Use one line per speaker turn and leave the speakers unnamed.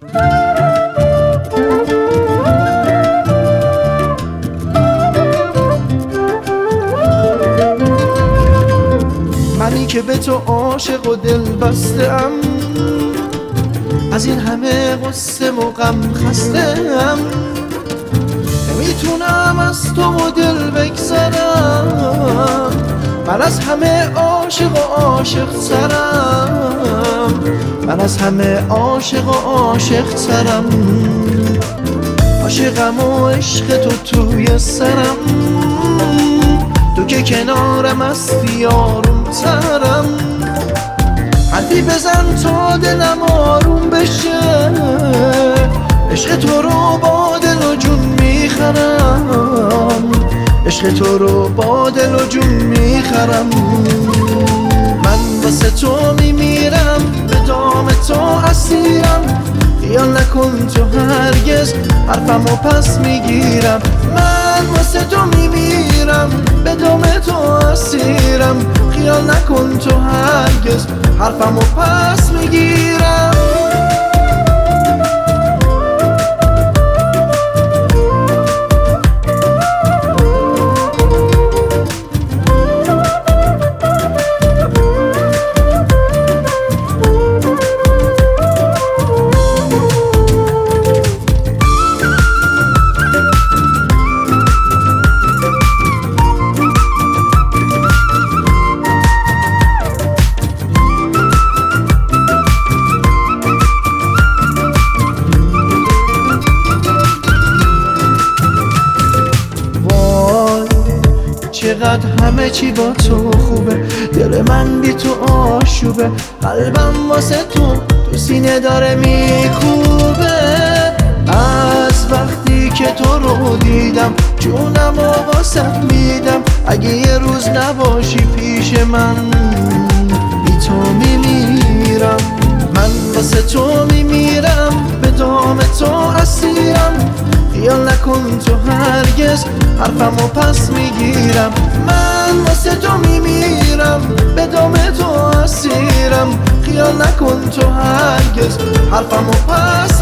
منی که به تو عاشق و دل بسته‌ام، از این همه غصه و غم خسته‌ام، نمیتونم از تو و دل بگذرم. من از همه عاشق و عاشق ترم، من از همه عاشق و عاشق ترم. عاشقم و عشق تو توی سرم، تو که کنارم هستی آروم ترم. حرفی بزن تا دلم آروم بشه، عشق تو رو با دل و جون میخرم، عشق تو رو با دل و جون میخرم. من واسه تو میمیرم، به دام تو اسیرم، خیال نکن تو هرگز حرفمو پس میگیرم. من واسه تو میمیرم، به دام تو اسیرم، خیال نکن تو هرگز حرفمو پس میگیرم. چقدر همه چی با تو خوبه، دل من بی تو آشوبه، قلبم واسه تو سینه داره میکوبه. از وقتی که تو رو دیدم جونم و واسه میدم، اگه یه روز نباشی پیش من بی تو میمیرم. من واسه تو میمیرم، به دام تو اسیرم، خیال نکن تو هرگز حرفمو پس میگیرم. من واسه تو میمیرم، به دام تو اسیرم، خیال نکن تو هرگز حرفمو پس